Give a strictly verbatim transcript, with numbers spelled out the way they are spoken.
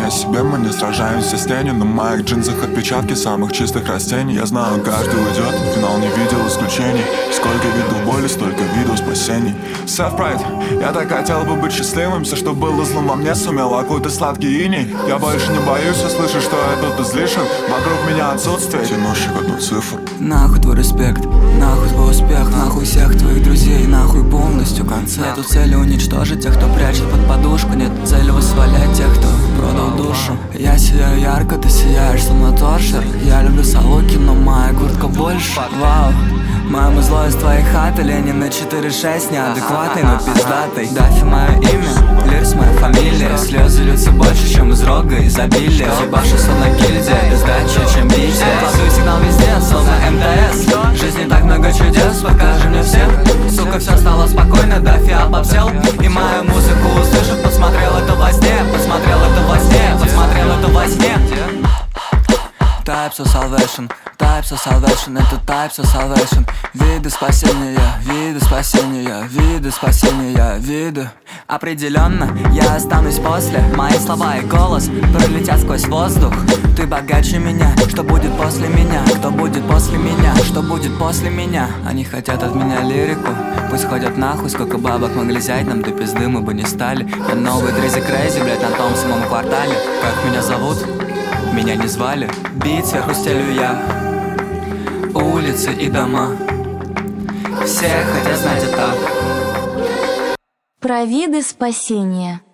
о себе, мы не сражаемся с тенью. На моих джинсах отпечатки самых чистых растений. Я знаю, каждый уйдет, финал не видел исключений. Сколько видов боли, столько видов спасений. Self-pride, я так хотел бы быть счастливым. Все, что было злом во мне, сумел окутать сладкий иней. Я больше не боюсь услышать, что я тут излишен. Вокруг меня отсутствие, тянущих одну цифру. Нахуй твой респект, нахуй твой успех, нахуй всех твоих друзей, нахуй полностью конца. Нету цели уничтожить тех, кто прячет под подушку. Нет цели восхвалять тех, кто продал душу. Я сияю ярко, ты сияешь, словно торшер. Я люблю салуки, но моя куртка больше. Вау, мое зло из твоей хаты. Ленин на четыре шесть, неадекватный, но пиздатый. Дафи мое имя, Лирс моя фамилия. Слезы льются больше, чем из рога изобилия. Ебашу словно гильдия, без дачи, чем бития. Кладу сигнал везде, словно эм тэ эс. В жизни так много чудес, покажи мне всех. Сука, все стало спокойно, Дафи обобсел. И мою музыку услышат, посмотрел это во сне. Посмотрел это во сне, посмотрел это во сне. Types of salvation, types of salvation, это types of salvation. Виды спасения, виды спасения, виды спасения, виды. Определенно, я останусь после. Мои слова и голос пролетят сквозь воздух. Ты богаче меня, что будет после меня? Кто будет после меня? Что будет после меня? Они хотят от меня лирику, пусть ходят нахуй. Сколько бабок могли взять нам до пизды, мы бы не стали. Я новый Дризи Крейзи, блять, на том самом квартале. Как меня зовут? Меня не звали. Бит сверху стелю я. Улицы и дома, все хотят знать это. Про виды спасения.